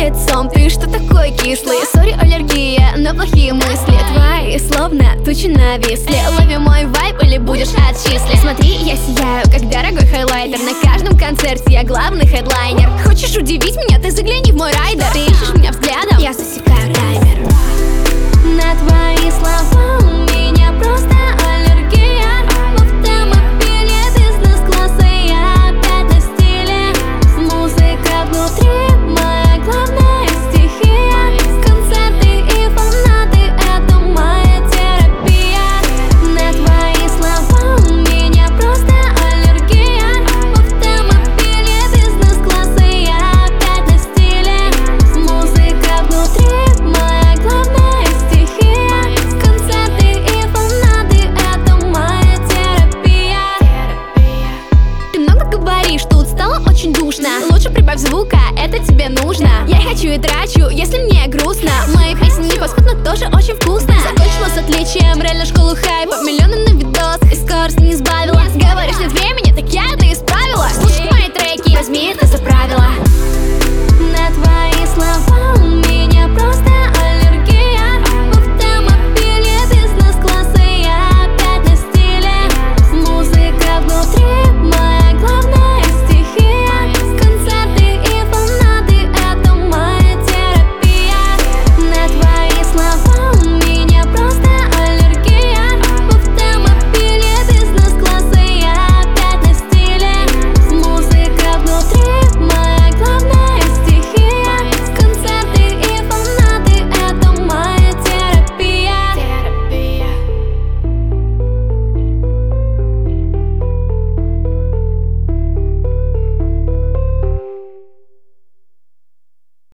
лицом, ты что такой кислый? Сори, аллергия на плохие мысли. Твои словно тучи нависли. Лови мой вайб или будешь отчислен. Смотри, я сияю, как дорогой хайлайтер. На каждом концерте я главный хедлайнер. Хочешь удивить меня, ты загляни в мой райдер. Ты ищешь меня взглядом, я засекаю таймер. На твои слова у меня просто аллергия. В автомобиле бизнес-класса я опять на стиле. Музыка внутри моя главная стихия. Концерты и фанаты — это моя терапия. На твои слова у меня просто аллергия. В автомобиле бизнес-класса я опять на стиле. Музыка внутри моя главная стихия. Концерты и фанаты — это моя терапия. Ты много говоришь, тут стало очень душно. Лучше прибавь звука, это тебе нужно. Я хочу и трачу, если мне грустно. Мои песни не паскуд, но тоже очень вкусно. Закончила с отличием, реально школу хайпа. Миллионы на видос и скорость не сбавила. Говоришь, нет времени, так я это исправила. Слушай мои треки, возьми это за